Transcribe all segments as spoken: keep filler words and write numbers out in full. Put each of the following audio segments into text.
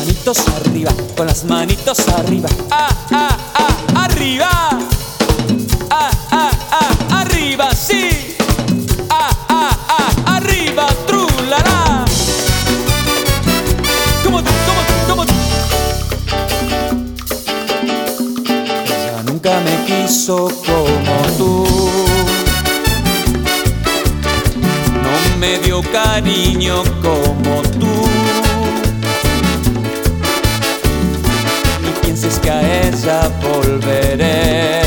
manitos arriba, con las manitos arriba. Ah, ah, ah, arriba. Ah, ah, ah, arriba, sí. Ah, ah, ah, arriba, trulala. Como tú, como tú, como tú. Ella nunca me quiso como tú. No me dio cariño como tú. Ni pienses que a ella volveré,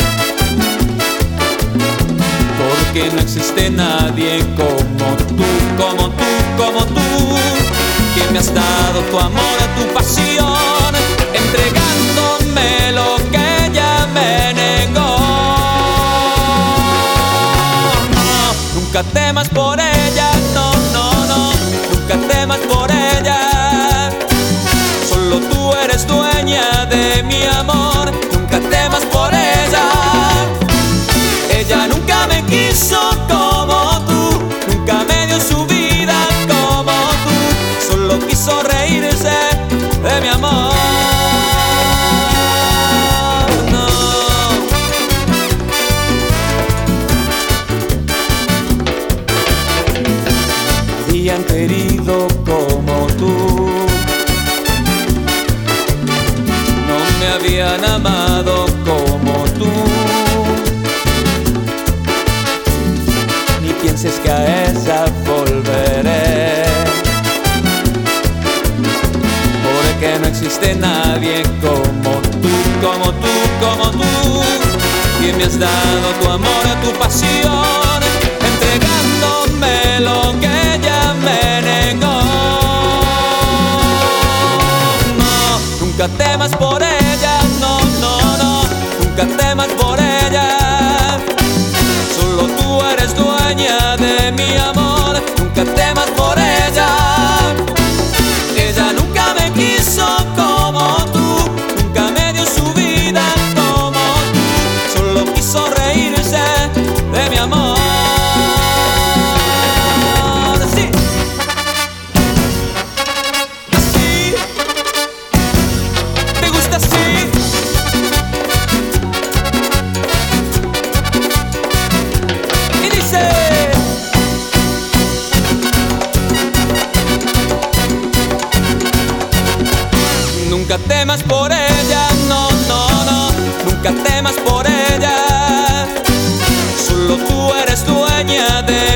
porque no existe nadie como tú, como tú, como tú, que me has dado tu amor, tu pasión, entregándome lo que ella me negó. No, nunca temas por ella, no, no, no, nunca temas por ella. Solo tú eres dueña de mi amor, nunca temas por ella. Ella nunca me quiso como tú, nunca me dio su vida como tú, solo quiso reírse de mi amor. No. Me habían querido como tú, no me habían amado como tú. Pienses que a ella volveré, porque no existe nadie como tú, como tú, como tú, que me has dado tu amor, tu pasión, entregándome lo que ella me negó. No, nunca temas por ella, no, no, no, nunca temas por ella. Solo tú eres dueña de mi amor, nunca temas por ella. Ella nunca me quiso como tú, nunca me dio su vida como tú, solo quiso reírse de mi amor. Sí. Así. ¿Te gusta así? Nunca temas por ella, no, no, no, nunca temas por ella. Solo tú eres dueña de